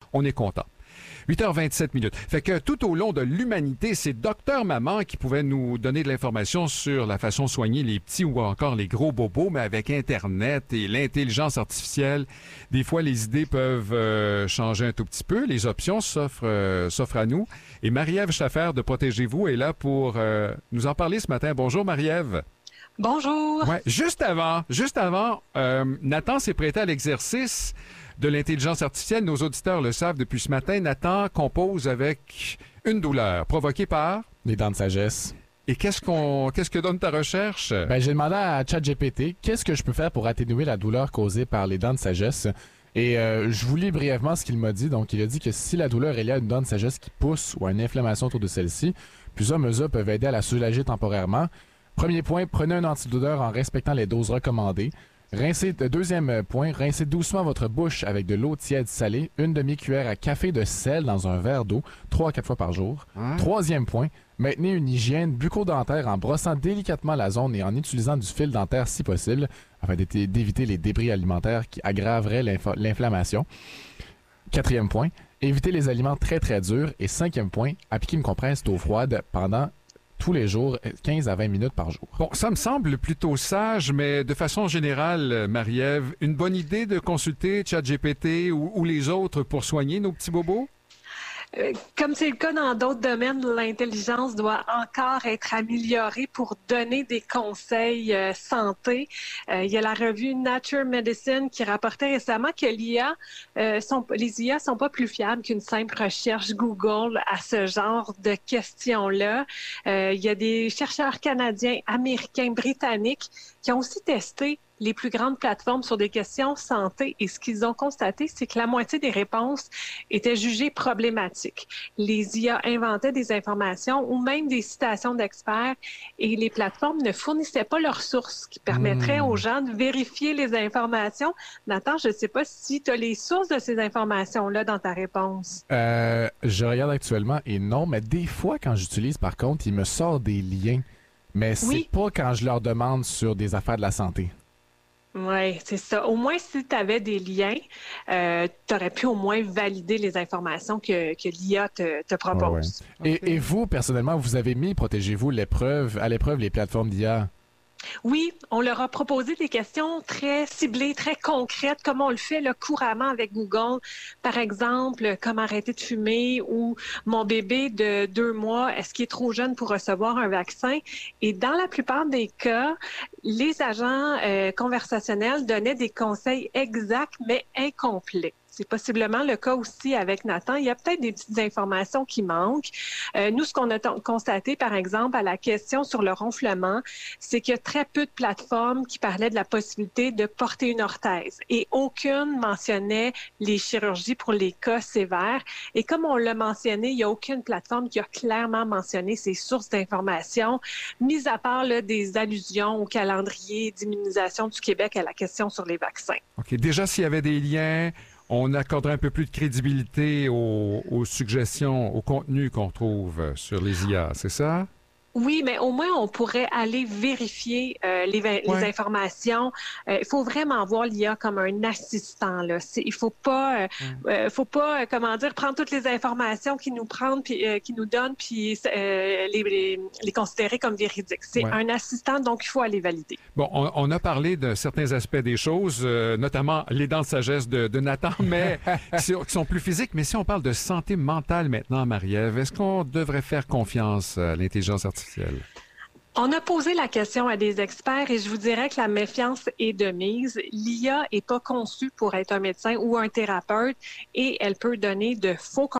on est content. 8h27 minutes. Fait que tout au long de l'humanité, c'est Docteur Maman qui pouvait nous donner de l'information sur la façon de soigner les petits ou encore les gros bobos, mais avec Internet et l'intelligence artificielle, des fois les idées peuvent changer un tout petit peu. Les options s'offrent à nous. Et Marie-Ève Schaffer de Protégez-vous est là pour nous en parler ce matin. Bonjour Marie-Ève. Bonjour. Ouais, juste avant, Nathan s'est prêté à l'exercice de l'intelligence artificielle. Nos auditeurs le savent depuis ce matin. Nathan compose avec une douleur provoquée par les dents de sagesse. Et qu'est-ce que donne ta recherche? J'ai demandé à ChatGPT qu'est-ce que je peux faire pour atténuer la douleur causée par les dents de sagesse. Et je vous lis brièvement ce qu'il m'a dit. Donc, il a dit que si la douleur est liée à une dent de sagesse qui pousse ou à une inflammation autour de celle-ci, plusieurs mesures peuvent aider à la soulager temporairement. Premier point, prenez un antidouleur en respectant les doses recommandées. Deuxième point, rincez doucement votre bouche avec de l'eau tiède salée, une demi-cuillère à café de sel dans un verre d'eau, 3 à 4 fois par jour. Troisième point, maintenez une hygiène bucco-dentaire en brossant délicatement la zone et en utilisant du fil dentaire si possible, afin d'éviter les débris alimentaires qui aggraveraient l'inflammation. Quatrième point, évitez les aliments très très durs. Et cinquième point, appliquez une compresse d'eau froide pendant tous les jours, 15 à 20 minutes par jour. Bon, ça me semble plutôt sage, mais de façon générale, Marie-Ève, une bonne idée de consulter ChatGPT ou les autres pour soigner nos petits bobos? Comme c'est le cas dans d'autres domaines, l'intelligence doit encore être améliorée pour donner des conseils santé. Il y a la revue Nature Medicine qui rapportait récemment que les IA sont pas plus fiables qu'une simple recherche Google à ce genre de questions-là. Il y a des chercheurs canadiens, américains, britanniques qui ont aussi testé les plus grandes plateformes sur des questions santé. Et ce qu'ils ont constaté, c'est que la moitié des réponses étaient jugées problématiques. Les IA inventaient des informations ou même des citations d'experts et les plateformes ne fournissaient pas leurs sources qui permettraient aux gens de vérifier les informations. Nathan, je ne sais pas si tu as les sources de ces informations-là dans ta réponse. Je regarde actuellement et non, mais des fois, quand j'utilise, par contre, il me sort des liens. Mais c'est pas quand je leur demande sur des affaires de la santé. Oui, c'est ça. Au moins, si tu avais des liens, tu aurais pu au moins valider les informations que l'IA te propose. Ouais. Et vous, personnellement, vous avez mis, protégez-vous, à l'épreuve les plateformes d'IA? Oui, on leur a proposé des questions très ciblées, très concrètes, comme on le fait là, couramment avec Google. Par exemple, comment arrêter de fumer ou mon bébé de 2 mois, est-ce qu'il est trop jeune pour recevoir un vaccin? Et dans la plupart des cas, les agents conversationnels donnaient des conseils exacts mais incomplets. C'est possiblement le cas aussi avec Nathan. Il y a peut-être des petites informations qui manquent. Nous, ce qu'on a constaté, par exemple, à la question sur le ronflement, c'est qu'il y a très peu de plateformes qui parlaient de la possibilité de porter une orthèse et aucune mentionnait les chirurgies pour les cas sévères. Et comme on l'a mentionné, il n'y a aucune plateforme qui a clairement mentionné ces sources d'informations, mis à part là, des allusions au calendrier d'immunisation du Québec à la question sur les vaccins. OK. Déjà, s'il y avait des liens, on accorderait un peu plus de crédibilité aux suggestions, au contenu qu'on trouve sur les IA, c'est ça? Oui, mais au moins, on pourrait aller vérifier les informations. Il faut vraiment voir l'IA comme un assistant. Là. Il faut pas, comment dire, prendre toutes les informations qu'ils nous prennent, qu'ils nous donnent, puis les considérer comme véridiques. C'est un assistant, donc il faut aller valider. Bon, on a parlé de certains aspects des choses, notamment les dents de sagesse de Nathan, mais qui sont plus physiques. Mais si on parle de santé mentale maintenant, Marie-Ève, est-ce qu'on devrait faire confiance à l'intelligence artificielle? On a posé la question à des experts et je vous dirais que la méfiance est de mise. L'IA n'est pas conçue pour être un médecin ou un thérapeute et elle peut donner de faux